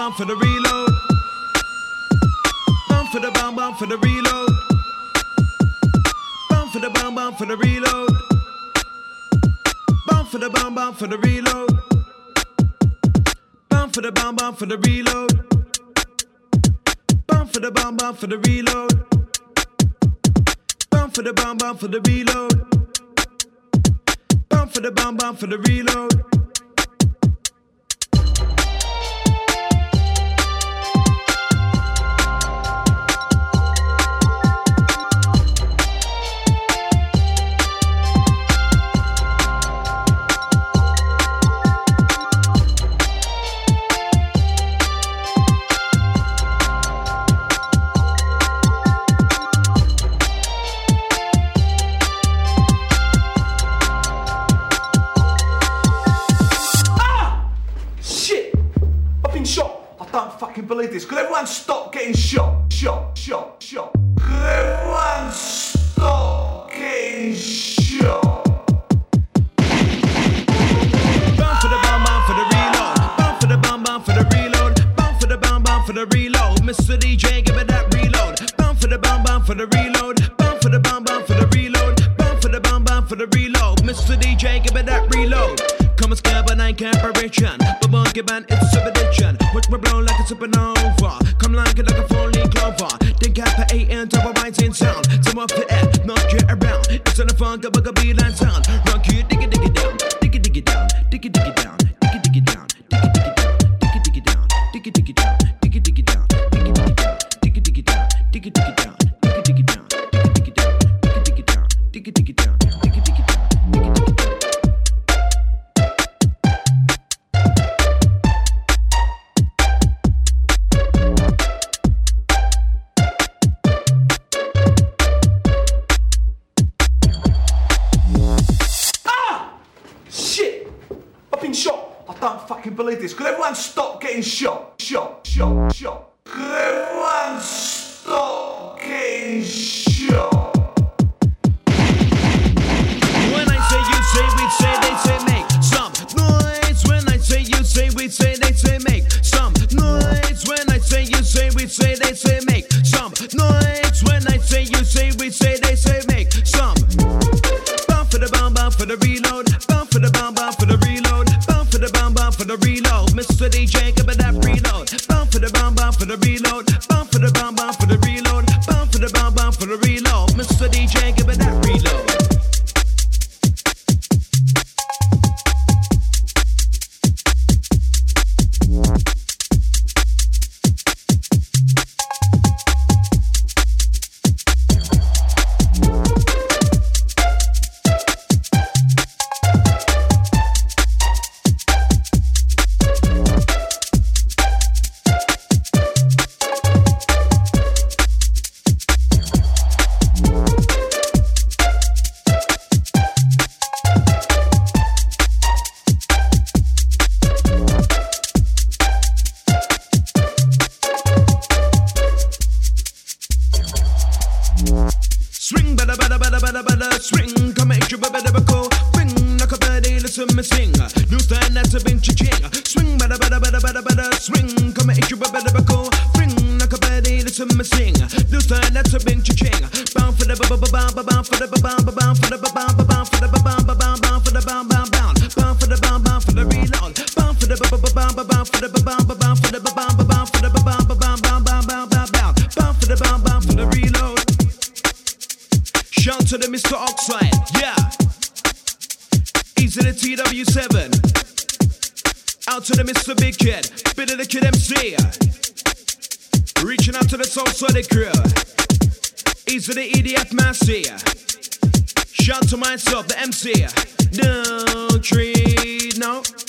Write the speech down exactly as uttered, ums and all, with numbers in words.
bum for the reload. Bum for the bum bum for the reload. Bum for the bum bum for the reload. Bum for the bum bum for the reload. Bum for the bum bum for the reload. Bum for the bum bum for the reload. Bum for the bum bum for the reload. Bum for the bum bum for the reload. Believe this. Could everyone stop getting shot? Shot, shot, shot. Could everyone stop getting shot? Bum for the bum bum for the reload. Bum for the bum bum for the reload. Bum for the bum bum for the reload. Mister D J, give me that reload. Bum for the bum bum for the reload. Bum for the bum bum for the reload. Bum for the bum bum for the reload. Mister D J, give me that reload. Come and scab and I can't preparation. But monkey band, it's a addiction. Watch me blow like a supernova. Come like it like a four-leaf clover. Then cap at eight and top of rising sound. Some off the air, knock you around. It's on the funk of a beeline sound. Rock you, dig it, dig it down. Dig it, dig it down. Dig it, dig it down. Dig it, dig it down. Dig it, dig it down. Dig it, dig it down. Dig it, dig it down. Dig it, dig it down. Dig it, dig it down. Dig it, dig it down. Dig it, dig it down. Dig it, dig it down. Dig it, dig it down. Dig it, dig it down. Dig it, dig it down. Dig it, dig it down. Fucking believe this. Could everyone stop getting shot? Shot, shot, shot. Could everyone stop getting shot? When I say you say, we say, they say make some noise. When I say you say, we say, they say make some noise. When I say you say, we say, they say make some noise. When I say you say, we say, they say make some. Bum for the bum bum for the reload. Bum for the bum bum for the reload. Bum for the bum bum for the reload. Mister D J, give me that reload. Bum for the bum bum for the reload. Bum for the bum bum for the reload. Bum for the bum bum for the reload. Mister D J, give me that reload. Swing, bada bada bada bada bada, swing, come at you, bada bada go, swing, like a birdie, listen me sing, new style that's a bing ching, swing, bada bada bada bada bada, swing, come at you, bada bada go, swing, like a birdie, listen me sing, new style that's a bing ching, bound for the ba ba ba ba bound for the ba ba ba bound for the ba ba ba bound for the ba ba ba bound bound for the bound bound bound, bound for the bound bound for the reload, bound for the ba ba ba bound bound for the ba bound bound for the ba bound bound for the ba bound bound bound bound bound bound bound, bound for the bound bound for the reload. Shout to the Mister Oxide, yeah. Easy to T W seven. Out to the Mister Big Kid, bit of the Kid M C. Reaching out to the Soul Sonic crew. Easy to E D F Massey. Shout to myself, the M C. No tree, no.